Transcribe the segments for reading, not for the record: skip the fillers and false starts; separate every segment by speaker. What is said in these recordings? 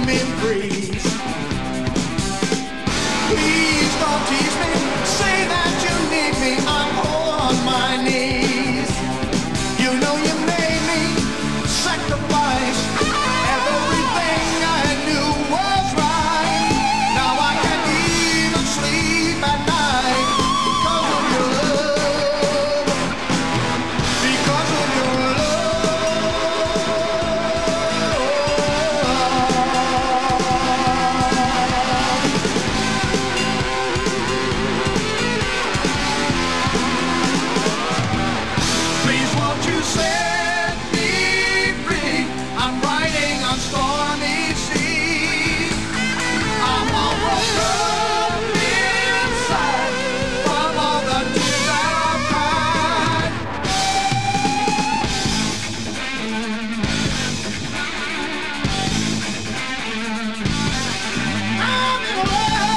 Speaker 1: memories. Please don't tease me. Say that you need me. I'm on my knees. You know you made me sacrifice everything I knew was right. Now I can't even sleep at night because of your love. Because of your Please won't you set me free? I'm riding on stormy seas. I'm all broken inside from all the tears I've cried. I'm in love.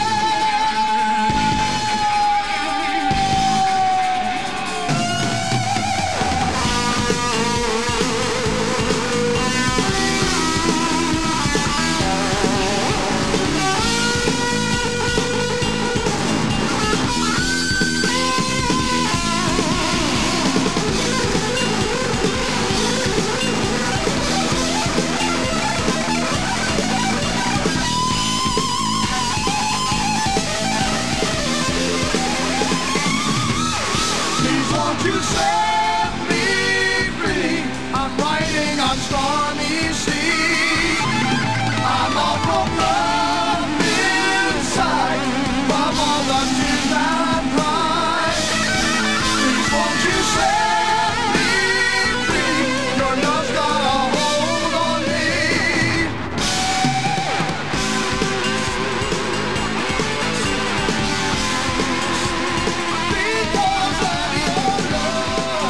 Speaker 1: Please won't you set me free? I'm riding on stormy seas. I'm all broken up inside from all the tears I've cried. Please won't you set me free? Your love's got a hold on me. Because of your love.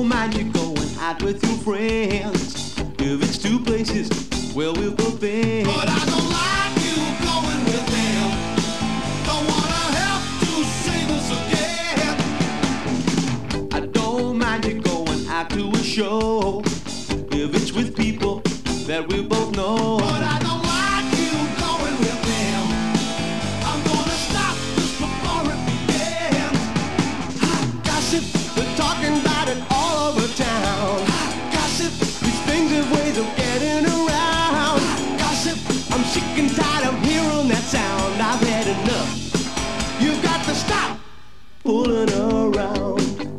Speaker 1: don't mind you going out with your friends if it's two places where we've both been. But I don't like you going with them. Don't wanna have to say this again. I don't mind you going out to a show if it's with people that we both know. But I don't like you going with them. I'm gonna stop this before it begins. Hot gossip, they're talking about it all over town. Hot gossip, these things have ways of getting around. Hot gossip, I'm sick and tired of hearing that sound. I've had enough. You've got to stop fooling around.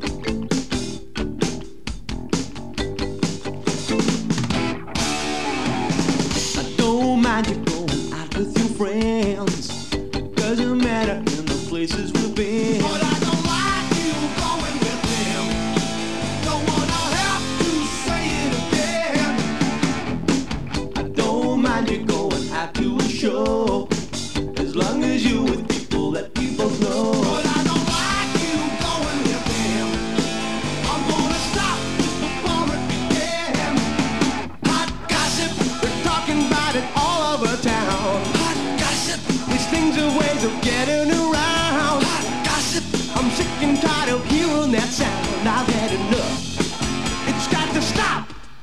Speaker 1: You going out with your friends. Doesn't matter in the places we've been. But I don't like you going with them. Don't wanna have to say it again. I don't mind you going out to a show as long as you're with people that people know. But I don't like you going with them. I'm gonna stop this before it begins. Hot gossip, they're talking about it all over town. Hot gossip, these things are ways of getting around. Hot gossip, I'm sick and tired of hearing that sound. I've had enough. It's got to stop.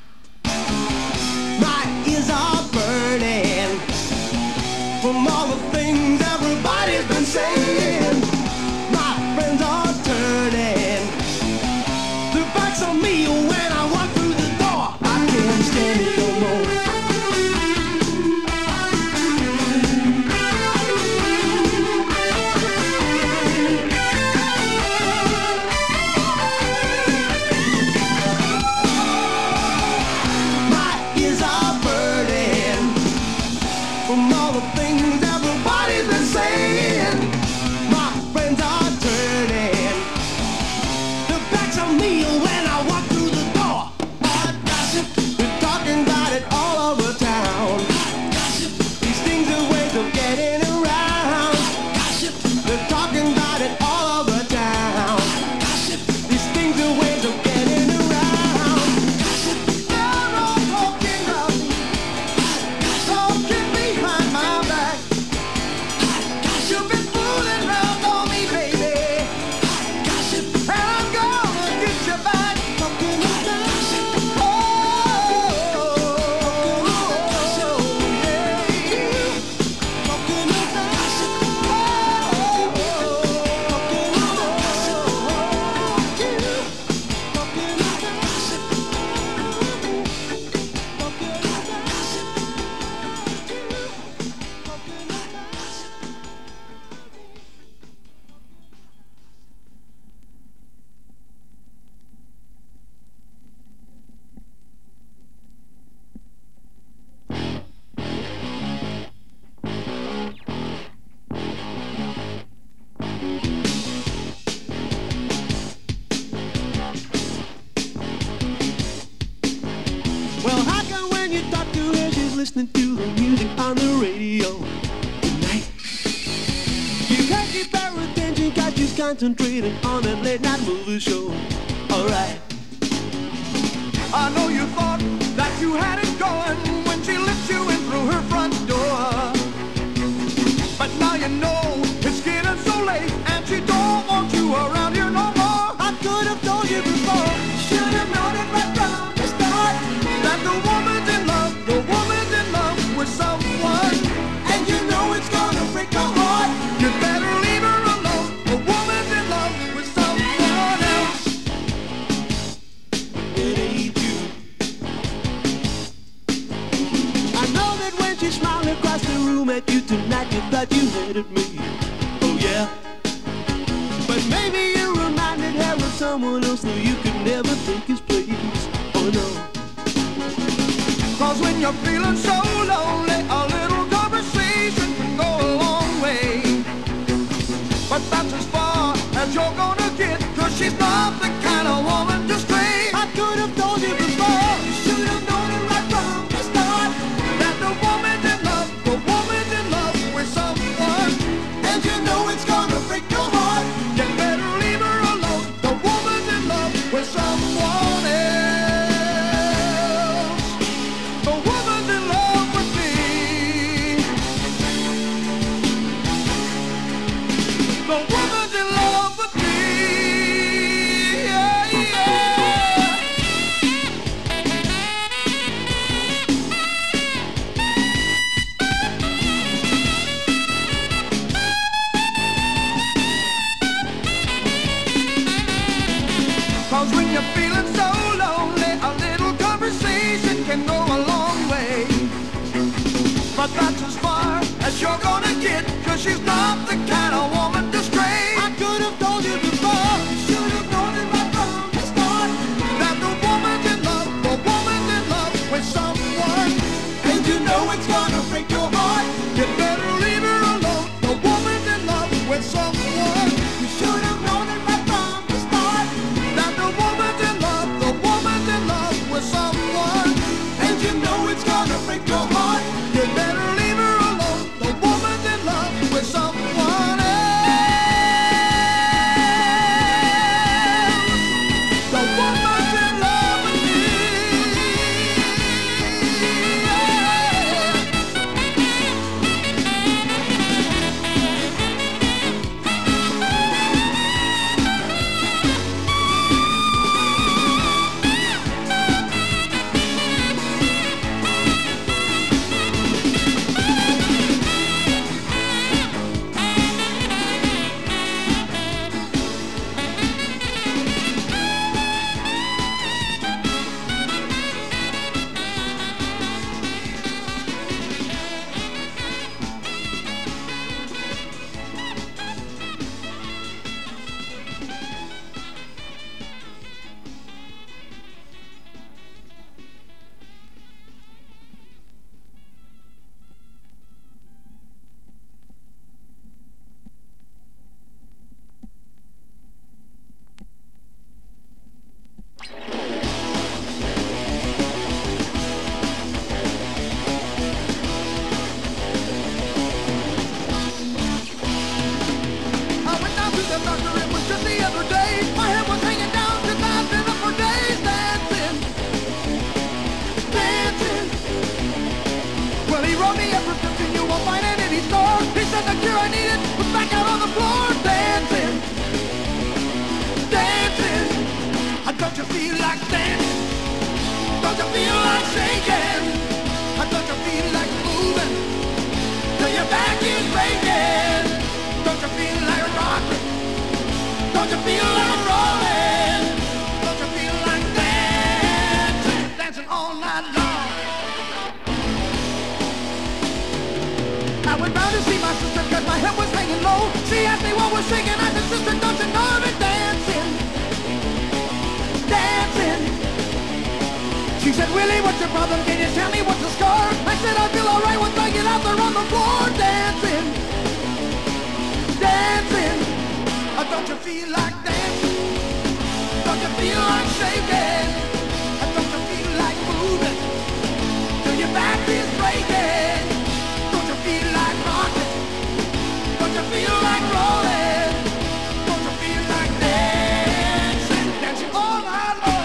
Speaker 1: My ears are burning from all the things everybody's been saying. My friends are turning their backs on me when I walk through the door. I can't stand it no more. From all the things everybody's been saying, my friends are turning their backs on me when I walk through the door. Hot gossip, they're talking about it all over town. Hot gossip, these things are ways of getting around. Hot gossip, they're talking about it all over town. Hot gossip, these things are ways of getting around. Gossip, they're all talking of me. Talking behind my back. You've been fooling around on me, baby. Gossip, and I'm gonna get you back. Talking about gossip. Oh, yeah. Talking about gossip. Oh, talking about gossip. Talking about gossip. Talking about gossip. Well, how come when you talk to her, she's listening to the music on the radio tonight? You can't keep her attention 'cause she's concentrating on that late night movie show. Alright. I know you thought that you had it going when she let you in through her front door. But now you know it's getting so late and she don't want you around here no more. I could have told you before, should have known it right from the start, that the woman's in love with someone, and you know it's gonna break your heart. You better leave her alone. The woman's in love with someone else. It ain't you. I know that when she smiled across the room at you tonight, you thought you hated me. Oh yeah. But maybe you reminded her of someone else that you could never take his place. Oh no. 'Cause when you're feeling so lonely, a little conversation can go a long way. But that's as far as you're gonna get, 'cause she's not the kind of woman to stray. I could have told you before, you should have known it right from the start, that the woman's in love with someone, and you know it's gonna break your heart. You better leave her alone. The woman's in love with someone 'cause when you're feeling so lonely, a little conversation can go a long way. But that's as far as you're gonna get, 'cause she's not the kind of woman to stray. I could have told you before, you should have known it right from the start, that the woman's in love with someone, and you know it's gonna break your heart. You better leave her alone. The woman's in love with someone. You should have known it right from the start, that the woman's in love with someone, and you know it's gonna break your heart. You better leave her alone. The woman's in love with someone else. The woman's in love with me. Don't you feel like dancing? Don't you feel like shaking? Don't you feel like moving till your back is breaking? Don't you feel like rocking? Don't you feel like rolling? Don't you feel like dancing, dancing all night long? I went round to see my sister 'cause my head was hanging low. She asked me what was shaking. I said, sister, don't you know me dancing? Dancing. She said, Willie, what's your problem? Can you tell me what's the score? I said, I feel alright once I get out there on the floor. Dancing, dancing. Don't you feel like dancing? Don't you feel like shaking? Don't you feel like moving till your back is breaking? Don't you feel like rocking? Don't you feel like rolling? Don't you feel like dancing, dancing all night long?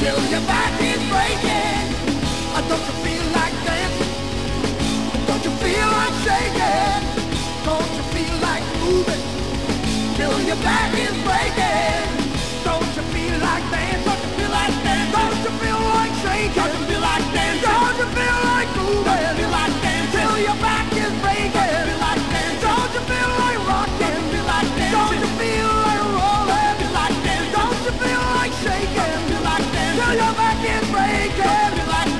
Speaker 1: till your back is breaking. Don't you feel like dancing? Don't you feel like shaking? Don't you feel like moving till your back is breaking? Don't you feel like dancing? Don't you feel like dancing? Don't you feel like shaking? Don't you feel like dancing? Don't you feel like moving? Don't you feel like dancing till your back is breaking? Don't you feel like dancing? Don't you feel like rocking? Don't you feel like dancing? Don't you feel like rolling? Don't you feel like dancing? Don't you feel like shaking? Don't you feel like dancing till your back is breaking? Don't you feel like